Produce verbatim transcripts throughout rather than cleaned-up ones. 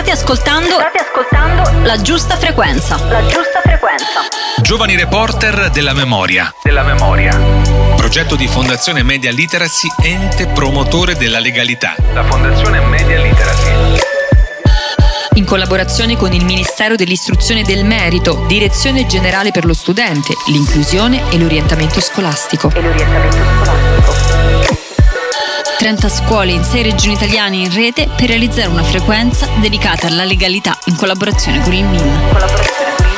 State ascoltando, state ascoltando la giusta frequenza. La giusta frequenza. Giovani reporter della memoria. Della memoria. Progetto di Fondazione Media Literacy, ente promotore della legalità. La Fondazione Media Literacy. In collaborazione con il Ministero dell'Istruzione e del Merito, Direzione Generale per lo Studente, l'Inclusione e l'Orientamento Scolastico. E l'orientamento scolastico. trenta scuole in sei regioni italiane in rete per realizzare una frequenza dedicata alla legalità in collaborazione con il M I N. Collaborazione con il M I N.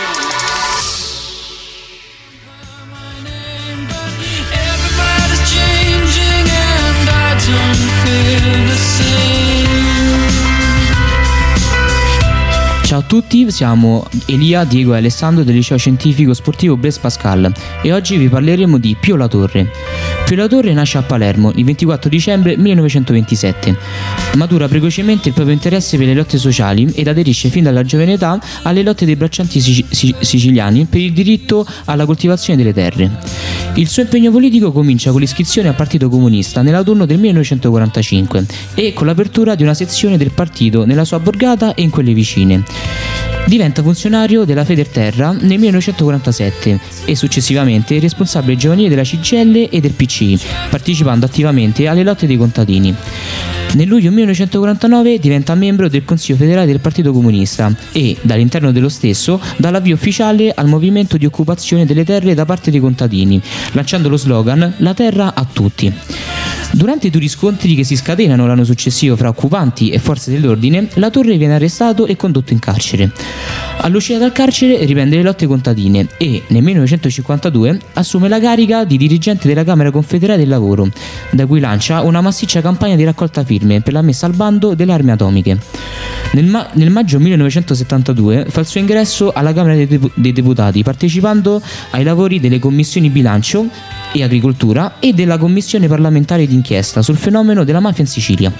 Ciao a tutti, siamo Elia, Diego e Alessandro del Liceo Scientifico Sportivo Blaise Pascal e oggi vi parleremo di Pio La Torre. Pio La Torre nasce a Palermo il ventiquattro dicembre millenovecentoventisette. Matura precocemente il proprio interesse per le lotte sociali ed aderisce fin dalla giovane età alle lotte dei braccianti sic- siciliani per il diritto alla coltivazione delle terre. Il suo impegno politico comincia con l'iscrizione al Partito Comunista nell'autunno del millenovecentoquarantacinque e con l'apertura di una sezione del partito nella sua borgata e in quelle vicine. Diventa funzionario della Federterra nel millenovecentoquarantasette e successivamente responsabile giovanile della C G I L e del P C I, partecipando attivamente alle lotte dei contadini. Nel luglio millenovecentoquarantanove diventa membro del Consiglio federale del Partito Comunista e, dall'interno dello stesso, dà l'avvio ufficiale al movimento di occupazione delle terre da parte dei contadini, lanciando lo slogan "La terra a tutti". Durante i duri scontri che si scatenano l'anno successivo fra occupanti e forze dell'ordine, La Torre viene arrestato e condotto in carcere. All'uscita dal carcere riprende le lotte contadine e, nel millenovecentocinquantadue, assume la carica di dirigente della Camera Confederale del Lavoro, da cui lancia una massiccia campagna di raccolta firme per la messa al bando delle armi atomiche. Nel, ma- nel maggio millenovecentosettantadue fa il suo ingresso alla Camera dei, Dep- dei Deputati, partecipando ai lavori delle commissioni bilancio e agricoltura e della commissione parlamentare d'inchiesta sul fenomeno della mafia in Sicilia.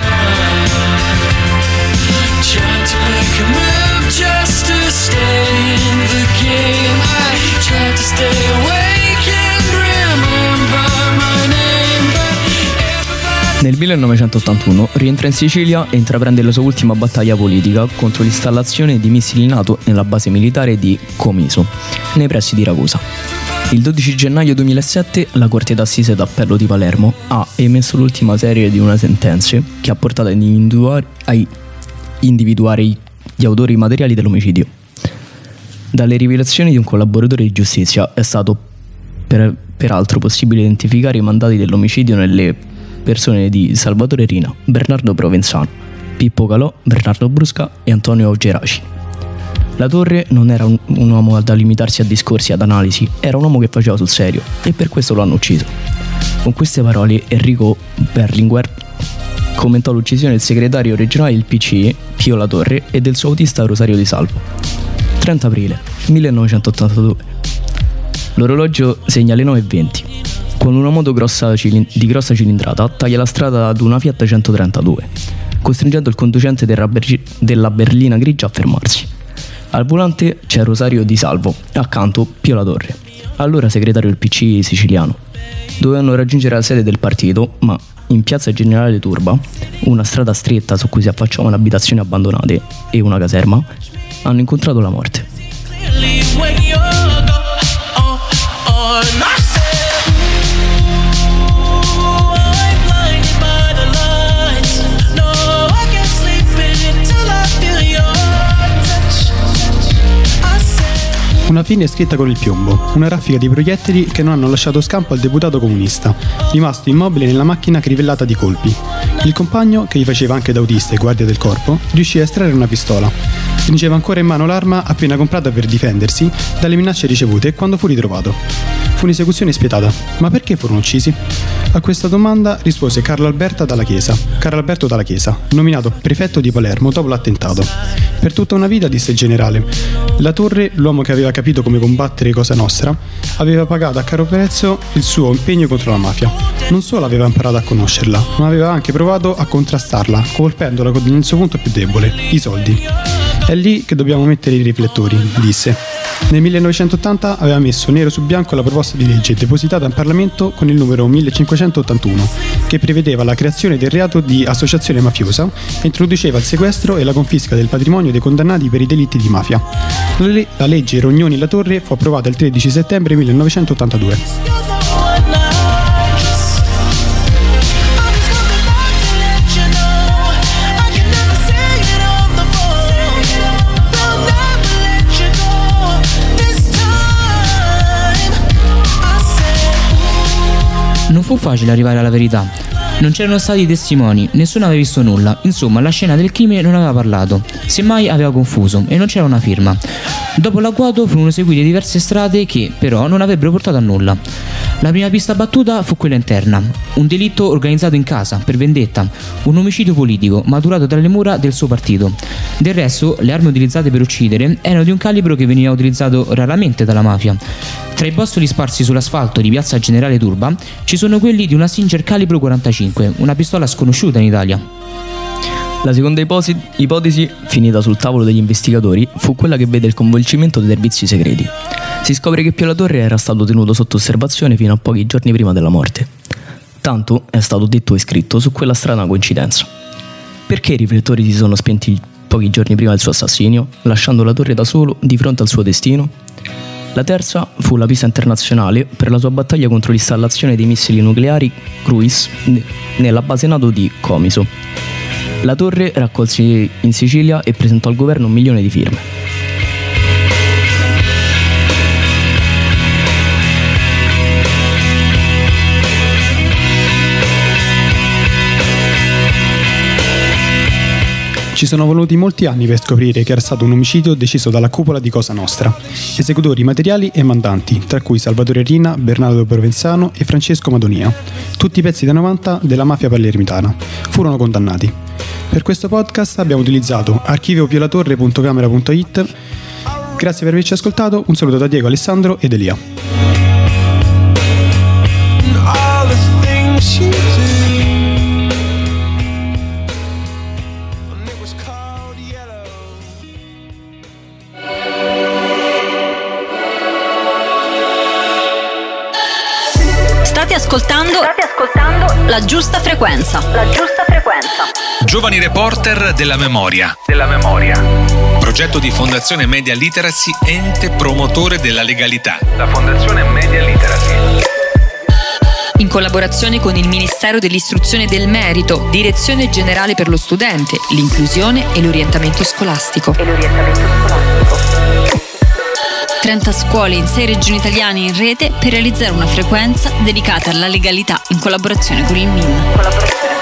Nel millenovecentottantuno rientra in Sicilia e intraprende la sua ultima battaglia politica contro l'installazione di missili NATO nella base militare di Comiso, nei pressi di Ragusa. Il dodici gennaio duemilasette la Corte d'Assise d'Appello di Palermo ha emesso l'ultima serie di una sentenze che ha portato a individuare, a individuare gli autori materiali dell'omicidio. Dalle rivelazioni di un collaboratore di giustizia è stato per, peraltro possibile identificare i mandati dell'omicidio nelle persone di Salvatore Rina, Bernardo Provenzano, Pippo Calò, Bernardo Brusca e Antonio Geraci. La Torre non era un, un uomo da limitarsi a discorsi e ad analisi, era un uomo che faceva sul serio e per questo lo hanno ucciso. Con queste parole Enrico Berlinguer commentò l'uccisione del segretario regionale del P C I, Pio La Torre, e del suo autista Rosario Di Salvo. trenta aprile millenovecentottantadue. L'orologio segna le nove e venti. Con una moto grossa cilin- di grossa cilindrata taglia la strada ad una Fiat centotrentadue, costringendo il conducente della, ber- della berlina grigia a fermarsi. Al volante c'è Rosario Di Salvo e accanto Pio La Torre, allora segretario del P C I siciliano. Dovevano raggiungere la sede del partito, ma in piazza Generale Turba, una strada stretta su cui si affacciavano abitazioni abbandonate e una caserma, hanno incontrato la morte. Una fine scritta con il piombo, una raffica di proiettili che non hanno lasciato scampo al deputato comunista, rimasto immobile nella macchina crivellata di colpi. Il compagno, che gli faceva anche da autista e guardia del corpo, riuscì a estrarre una pistola. Stringeva ancora in mano l'arma appena comprata per difendersi dalle minacce ricevute quando fu ritrovato. Fu un'esecuzione spietata, ma perché furono uccisi? A questa domanda rispose Carlo Alberto Dalla Chiesa, Carlo Alberto Dalla Chiesa, nominato prefetto di Palermo dopo l'attentato. Per tutta una vita, disse il generale, La Torre, l'uomo che aveva capito come combattere Cosa Nostra, aveva pagato a caro prezzo il suo impegno contro la mafia. Non solo aveva imparato a conoscerla, ma aveva anche provato a contrastarla, colpendola nel suo punto più debole, i soldi. È lì che dobbiamo mettere i riflettori, disse. Nel millenovecentottanta aveva messo nero su bianco la proposta di legge depositata in Parlamento con il numero millecinquecentottantuno, che prevedeva la creazione del reato di associazione mafiosa e introduceva il sequestro e la confisca del patrimonio dei condannati per i delitti di mafia. La, le- la legge Rognoni-La Torre fu approvata il tredici settembre millenovecentottantadue. Non fu facile arrivare alla verità. Non c'erano stati testimoni, nessuno aveva visto nulla. Insomma, la scena del crimine non aveva parlato, semmai aveva confuso e non c'era una firma. Dopo l'agguato furono seguite diverse strade che, però, non avrebbero portato a nulla. La prima pista battuta fu quella interna, un delitto organizzato in casa, per vendetta, un omicidio politico maturato tra le mura del suo partito. Del resto, le armi utilizzate per uccidere erano di un calibro che veniva utilizzato raramente dalla mafia. Tra i bossoli sparsi sull'asfalto di piazza Generale Turba ci sono quelli di una Singer calibro quarantacinque, una pistola sconosciuta in Italia. La seconda iposi- ipotesi, finita sul tavolo degli investigatori, fu quella che vede il coinvolgimento dei servizi segreti. Si scopre che Pio La Torre era stato tenuto sotto osservazione fino a pochi giorni prima della morte. Tanto è stato detto e scritto su quella strana coincidenza. Perché i riflettori si sono spenti pochi giorni prima del suo assassinio, lasciando La Torre da solo di fronte al suo destino? La terza fu la pista internazionale per la sua battaglia contro l'installazione dei missili nucleari Cruise nella base NATO di Comiso. La Torre raccolse in Sicilia e presentò al governo un milione di firme. Ci sono voluti molti anni per scoprire che era stato un omicidio deciso dalla cupola di Cosa Nostra. Esecutori materiali e mandanti, tra cui Salvatore Rina, Bernardo Provenzano e Francesco Madonia, tutti pezzi da novanta della mafia palermitana, furono condannati. Per questo podcast abbiamo utilizzato archivio piolatorre punto camera punto it. Grazie per averci ascoltato, un saluto da Diego, Alessandro ed Elia. State ascoltando, State ascoltando la giusta frequenza. La giusta frequenza. Giovani Reporter della Memoria. Della memoria. Progetto di Fondazione Media Literacy, ente promotore della legalità. La Fondazione Media Literacy. In collaborazione con il Ministero dell'Istruzione e del Merito, Direzione Generale per lo Studente, l'Inclusione e l'Orientamento Scolastico. E l'orientamento scolastico. trenta scuole in sei regioni italiane in rete per realizzare una frequenza dedicata alla legalità in collaborazione con il M I N. Collaborazione